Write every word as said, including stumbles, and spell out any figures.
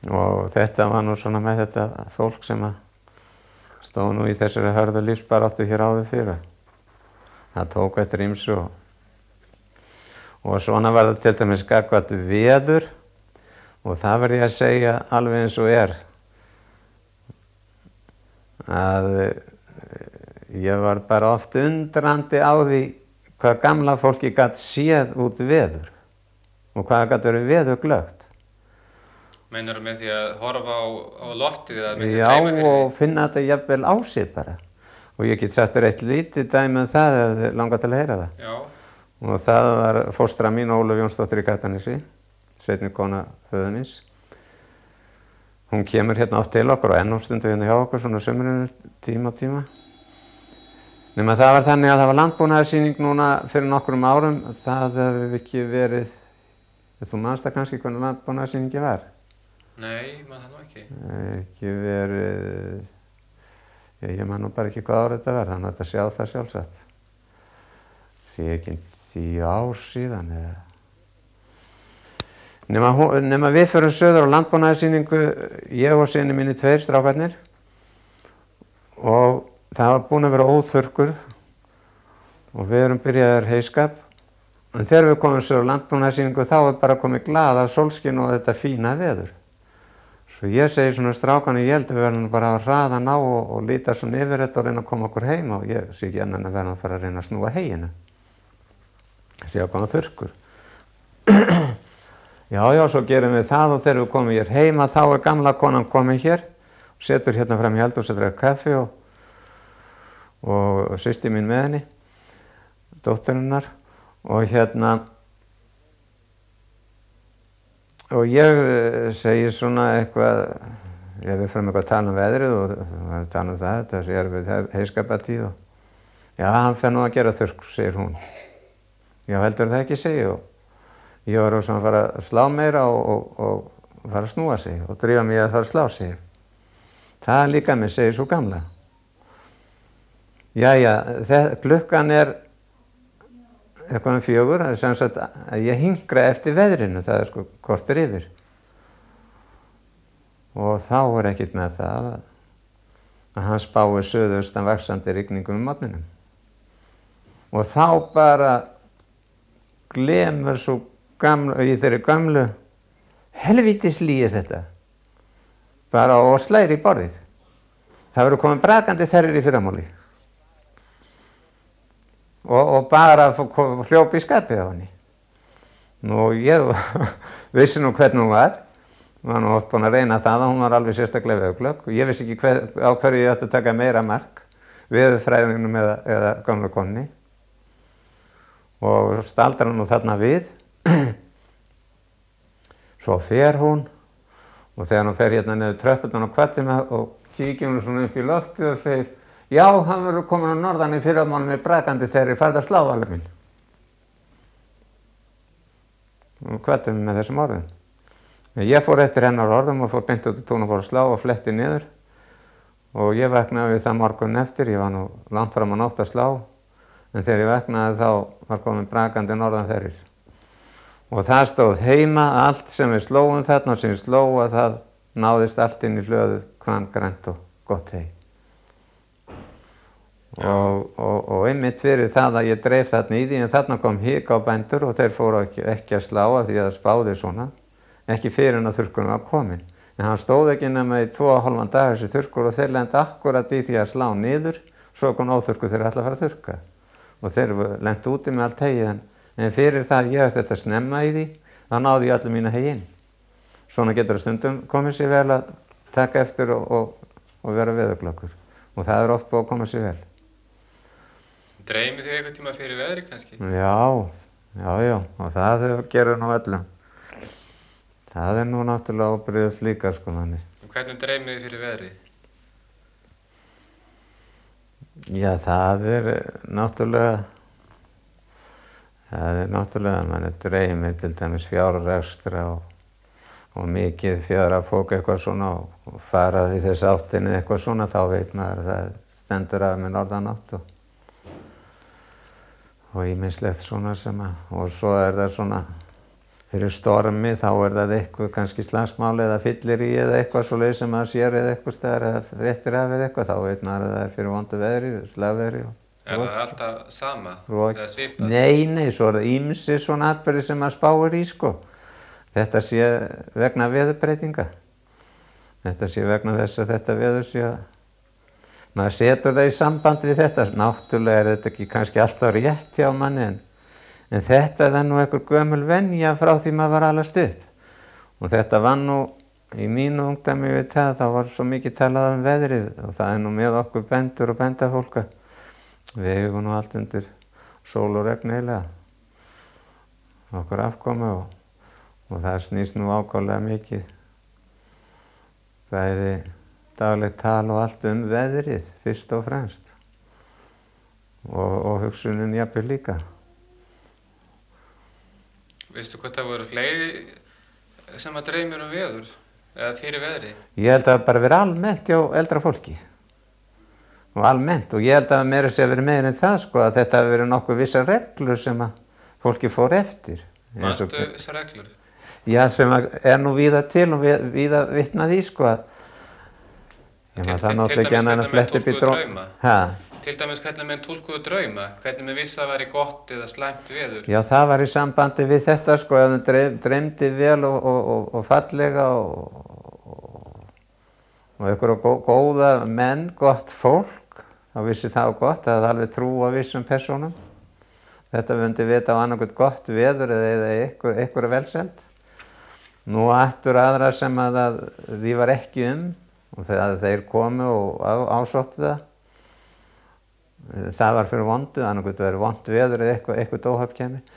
og þetta var nú svona með þetta fólk sem að stóð nú í þessari hörðu lífsbaráttu hér áður fyrir. Það tók eftir ýmsu og, og svona var það til dæmis gagnvart veður og það verð ég að segja alveg eins og er að ég var bara oft undrandi á því hvað gamla fólki gat séð út veður og hvað gat verið veðurglöggt. Meinarðu með því að horfa á, á loftið eða með því að Já, dreyma fyrir því? og finna þetta jafnvel á sig bara. Og ég get sagt þér eitt lítið dæmi um það ef þið langar til að heyra það. Já. Og það var fóstra mín, Ólöf Jónsdóttir í Katanesi, seinni kona föður míns. Hún kemur hérna oft til okkur og enn á stundu hérna hjá okkur svona sumrinu tíma og tíma. Nema það var þannig að það var landbúnaðarsýning núna fyrir nokkrum árum. Það hefur ekki verið, þú manst það kannski hvernig landbúnaðarsýningi var? Nei, maður það nú ekki. Ekki verið, ég, ég man nú bara ekki hvað árið þetta var, þannig að þetta sjá það sjálfsagt. Sé ekki tíu ár síðan eða. Nema, nema við förum söður á landbúnaðarsýningu, ég og syni mínir tveir strákarnir og það var búin að vera óþurrkur og við erum byrjaðir heyskap. En þegar við komum söður á landbúnaðarsýningu þá er bara komið glaða sólskin og þetta fína veður. Svo ég segi svona strákanu, ég held að við verðum bara að hraða ná og, og líta svona yfir þetta og reyna að koma okkur heim og ég sé ekki annan að verða að fara að reyna að snúa heyinu. Þessi að koma þurrkur. Já, já, svo gerum við það og þegar við komum hér heima þá er gamla konan komin hér og setur hérna fram í eldhús að drekka kaffi og, og systir mín með henni, dóttirinnar og hérna og ég segi svona eitthvað, ég við fram eitthvað að tala um veðrið og það er að tala um það, þetta er við heyskapatíð og já, hann fer nú að gera þurrk, segir hún. Já, heldur það ekki, segi og ég var að fara að slá meira og, og, og fara að snúa sig og drífa mig að fara að slá sig. Það er líka mér, segir svo gamla. Jæja, klukkan er eitthvað um fjögur, það er sem sagt að ég hingra eftir veðrinu, það er sko korter yfir. Og þá er ekkert með það að hann spáir suðaustan vaxandi rigningum um morgninum. Og þá bara glemur svo gamlu, í þeirri gamlu, helvítis lýir þetta, bara og slæri í borðið. Það verður komið brakandi þerrir í fyrramáli. Og, og bara hljópi í skapið á henni. Nú ég vissi nú hvernig hún var, var nú oft búin að reyna það og hún var alveg sérstaklega veðurglögg og ég vissi ekki hver, á hverju ég ætti að taka meira mark, veðurfræðingnum eða, eða gamla konni. Og staldrar nú þarna við. Svo fer hún og þegar hún fer hérna niður tröppurnar og kvaddi mig og kíkir hún svona upp í loftið og segir já, hann verður komin á norðan í fyrramálið með brakandi þegar ég farið að slá alveg minn. Og kvaddi mig með þessum orðum. Ég fór eftir hennar orðum og fór beint út á tún og fór að slá og fletti niður og ég vaknaði við það morgun eftir, ég var nú langt fram á nótt að slá en þegar ég vaknaði þá var komin brakandi norðan þeirrir. Og það stóð heima allt sem við slóum þarna og sem við slóa það náðist allt inn í hlöðu hvan grænt og gott hei. Og, og, og einmitt fyrir það að ég dreif þarna í því en þarna kom hik á bændur og þeir fóru ekki, ekki að slá af því að það spáði svona. Ekki fyrir en að þurrkurinn var komin. En hann stóð ekki nema í tvo og hálfan dag þessi þurrkur og þeir lendi akkurat í því að slá niður svo kom óþurrkur þeir ætla að fara að þurrka. Og þeir lendi úti með allt hegið en En fyrir það ég ætti þetta snemma í því, þá náði ég allir mína heginn. Svona getur það stundum komið sér vel að taka eftir og, og, og vera veðurglöggur. Og það er oft búið að koma sér vel. Dreymið þið eitthvað tíma fyrir veðri kannski? Já, já, já. Og það gerur nú öllum. Það er nú náttúrulega óbrigðult líka, sko þannig. Og hvernig dreymið þið fyrir veðri? Já, það er náttúrulega... Það er náttúrulega að mann er dreymið til dæmis fjárrekstra og, og mikið fjárafók eitthvað svona og, og fara í þess áttinni eitthvað svona, þá veit maður að það stendur af með norðanátt og, og ýmislegt svona sem að, og svo er það svona fyrir stormi þá er það eitthvað kannski slagsmál eða fyllirí eða eitthvað svoleiðis sem maður sér eða eitthvað staðar eða fréttir af eða eitthvað, þá veit maður að það er fyrir vondu veðri, slagveðri. Er það alltaf sama Rok. eða svipað? Nei, nei, svo er það ýmsir svona atburðir sem maður spáir í, sko. Þetta sé vegna veðurbreytinga. Þetta sé vegna þess að þetta veður sé að maður setur það í samband við þetta. Náttúrulega er þetta ekki kannski alltaf rétt hjá manni, en En þetta er nú einhver gömul venja frá því maður var alast upp. Og þetta var nú, í mínu ungdæmi við það, þá var svo mikið talað um veðrið og það er nú með okkur bændur og bændafólka. Við eigum nú allt undir sól og regn eiginlega. Okkur afkomu og, og það snýst nú ákaflega mikið. Bæði daglegt tal og allt um veðrið, fyrst og fremst. Og, og hugsunin jafnvel líka. Veistu hvað það voru fleiri sem að dreymir um veður eða fyrir veðri? Ég held að það bara verið almennt hjá eldra fólki. Og almennt, og ég held að meira sé að verið meira en það, sko, að þetta hafi verið nokkuð vissar reglur sem að fólki fór eftir. Manstu þessar reglur? Já, sem er nú víða til og víða vitnað í, sko, að ég maður það náttúrulega ekki annað en að fletta upp í drauma. Hæ? Til dæmis hvernig menn túlkuðu drauma, hvernig menn vissi að það væri gott eða slæmt veður. Já, það var í sambandi við þetta, sko, ef þeim dreymdi vel og, og, og, og fallega og, og, og einhverja góða menn, gott fólk, þá vissi það á gott, það hefði alveg trú á vissum persónum. Þetta myndi vita á annað gott veður eða einhver, einhverja velsæld. Nú aftur aðra sem að það, því var ekki um og þegar þeir komu og á, ásóttu það. Það var fyrir vondu, annað gott verið vont veður eða eitthvað, eitthvað óhöpp kemi.